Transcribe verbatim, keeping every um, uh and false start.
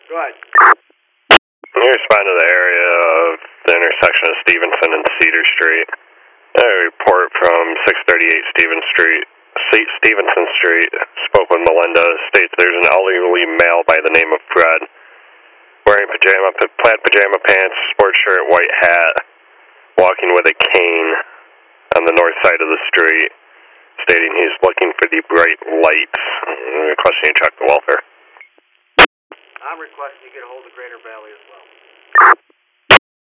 Go ahead. You respond to the area of the intersection of Stevenson and Cedar Street. A report from six thirty-eight Stevens Street, Stevenson Street, spoke with Melinda, states there's an elderly male by the name of Fred, wearing pajama, plaid pajama pants, sports shirt, white hat, walking with a cane on the north side of the street, stating he's looking for the bright lights, requesting you check the welfare. I'm requesting you get a hold of Greater Valley as well.